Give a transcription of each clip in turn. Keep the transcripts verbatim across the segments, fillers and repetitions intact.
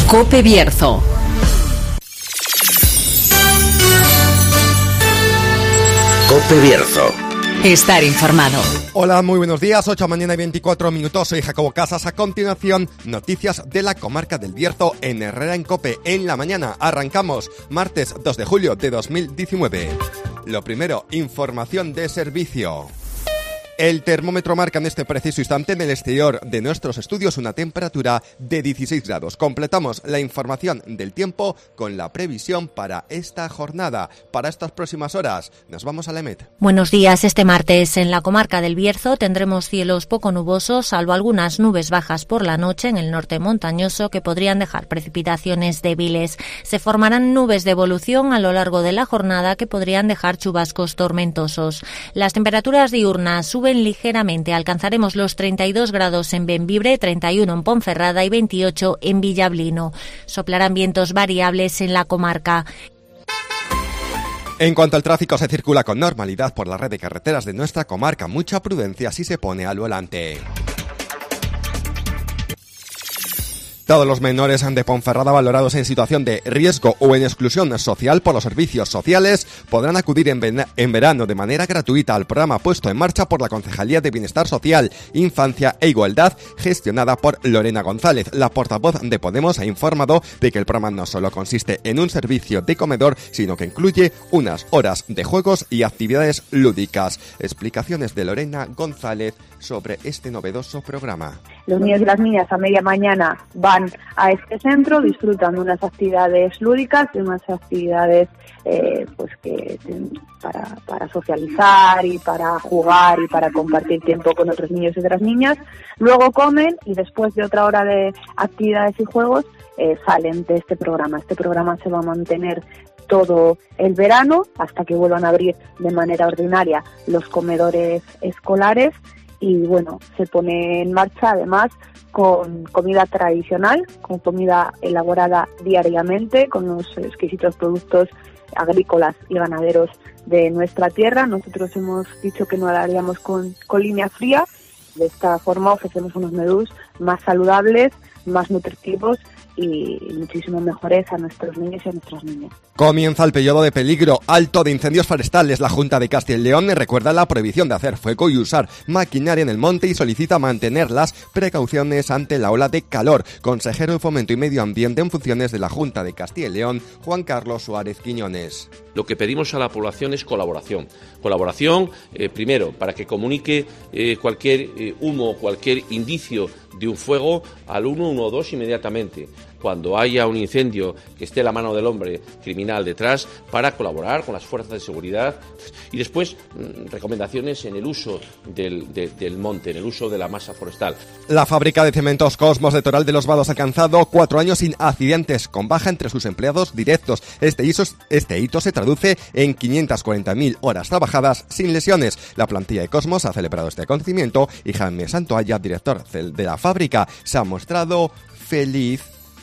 COPE Bierzo. COPE Bierzo. Estar informado. Hola, muy buenos días, ocho de la mañana y veinticuatro minutos, soy Jacobo Casas. A continuación, noticias de la comarca del Bierzo en Herrera en COPE. En la mañana arrancamos, martes dos de julio de dos mil diecinueve. Lo primero, información de servicio. El termómetro marca en este preciso instante en el exterior de nuestros estudios una temperatura de dieciséis grados. Completamos la información del tiempo con la previsión para esta jornada, para estas próximas horas. Nos vamos a la EMET. Buenos días. Este martes en la comarca del Bierzo tendremos cielos poco nubosos, salvo algunas nubes bajas por la noche en el norte montañoso que podrían dejar precipitaciones débiles. Se formarán nubes de evolución a lo largo de la jornada que podrían dejar chubascos tormentosos. Las temperaturas diurnas suben ligeramente, alcanzaremos los treinta y dos grados en Bembibre, treinta y uno en Ponferrada y veintiocho en Villablino. Soplarán vientos variables en la comarca. En cuanto al tráfico, se circula con normalidad por la red de carreteras de nuestra comarca. Mucha prudencia si se pone al volante. Todos los menores de Ponferrada valorados en situación de riesgo o en exclusión social por los servicios sociales podrán acudir en, ven- en verano de manera gratuita al programa puesto en marcha por la Concejalía de Bienestar Social, Infancia e Igualdad, gestionada por Lorena González. La portavoz de Podemos ha informado de que el programa no solo consiste en un servicio de comedor, sino que incluye unas horas de juegos y actividades lúdicas. Explicaciones de Lorena González sobre este novedoso programa. Los niños y las niñas a media mañana van a este centro, disfrutan de unas actividades lúdicas, de unas actividades eh, pues que para, para socializar y para jugar y para compartir tiempo con otros niños y otras niñas. Luego comen y después de otra hora de actividades y juegos eh, salen de este programa. Este programa se va a mantener todo el verano hasta que vuelvan a abrir de manera ordinaria los comedores escolares. Y bueno, se pone en marcha además con comida tradicional, con comida elaborada diariamente, con los exquisitos productos agrícolas y ganaderos de nuestra tierra. Nosotros hemos dicho que no lo haríamos con, con línea fría. De esta forma ofrecemos unos menús más saludables, más nutritivos y muchísimo mejores a nuestros niños y a nuestras niñas. Comienza el periodo de peligro alto de incendios forestales. La Junta de Castilla y León recuerda la prohibición de hacer fuego y usar maquinaria en el monte y solicita mantener las precauciones ante la ola de calor. Consejero de Fomento y Medio Ambiente en funciones de la Junta de Castilla y León, Juan Carlos Suárez Quiñones. Lo que pedimos a la población es colaboración. Colaboración, eh, primero, para que comunique eh, cualquier eh, humo, cualquier indicio de un fuego al uno uno dos inmediatamente. Cuando haya un incendio que esté a la mano del hombre criminal detrás, para colaborar con las fuerzas de seguridad. Y después, recomendaciones en el uso del, de, del monte, en el uso de la masa forestal. La fábrica de cementos Cosmos de Toral de los Vados ha alcanzado cuatro años sin accidentes, con baja entre sus empleados directos. Este hito, este hito se traduce en quinientas cuarenta mil horas trabajadas sin lesiones. La plantilla de Cosmos ha celebrado este acontecimiento y Jaime Santoalla, director de la fábrica, se ha mostrado feliz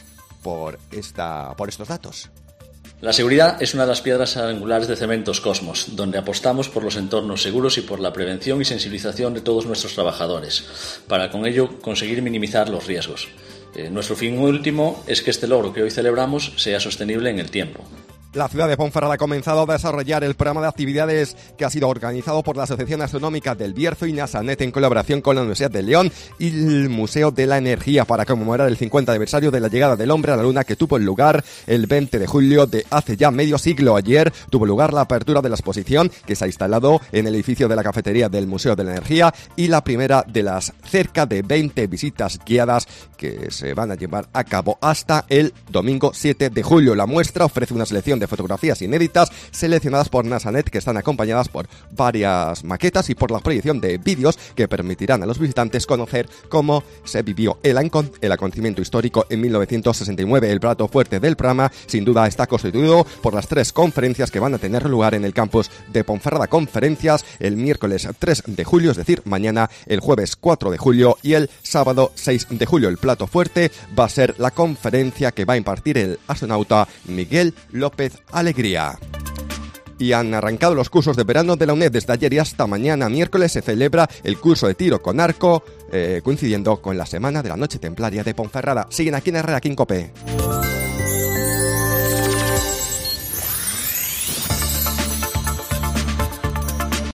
por esta por estos datos. La seguridad es una de las piedras angulares de Cementos Cosmos, donde apostamos por los entornos seguros y por la prevención y sensibilización de todos nuestros trabajadores, para con ello conseguir minimizar los riesgos. Eh, nuestro fin último es que este logro que hoy celebramos sea sostenible en el tiempo. La ciudad de Ponferrada ha comenzado a desarrollar el programa de actividades que ha sido organizado por la Asociación Astronómica del Bierzo y Nasanet en colaboración con la Universidad de León y el Museo de la Energía para conmemorar el cincuenta aniversario de la llegada del hombre a la Luna, que tuvo lugar el veinte de julio de hace ya medio siglo. Ayer tuvo lugar la apertura de la exposición que se ha instalado en el edificio de la cafetería del Museo de la Energía y la primera de las cerca de veinte visitas guiadas que se van a llevar a cabo hasta el domingo siete de julio. La muestra ofrece una selección de fotografías inéditas seleccionadas por Nasanet que están acompañadas por varias maquetas y por la proyección de vídeos que permitirán a los visitantes conocer cómo se vivió el, ancon- el acontecimiento histórico en mil novecientos sesenta y nueve. El plato fuerte del programa sin duda está constituido por las tres conferencias que van a tener lugar en el campus de Ponferrada. Conferencias el miércoles tres de julio, es decir, mañana, el jueves cuatro de julio y el sábado seis de julio. El plato fuerte va a ser la conferencia que va a impartir el astronauta Miguel López Alegría. y han arrancado los cursos de verano de la UNED. Desde ayer y hasta mañana miércoles se celebra el curso de tiro con arco, eh, coincidiendo con la Semana de la Noche Templaria de Ponferrada. Siguen aquí en Herrera, aquí en COPE.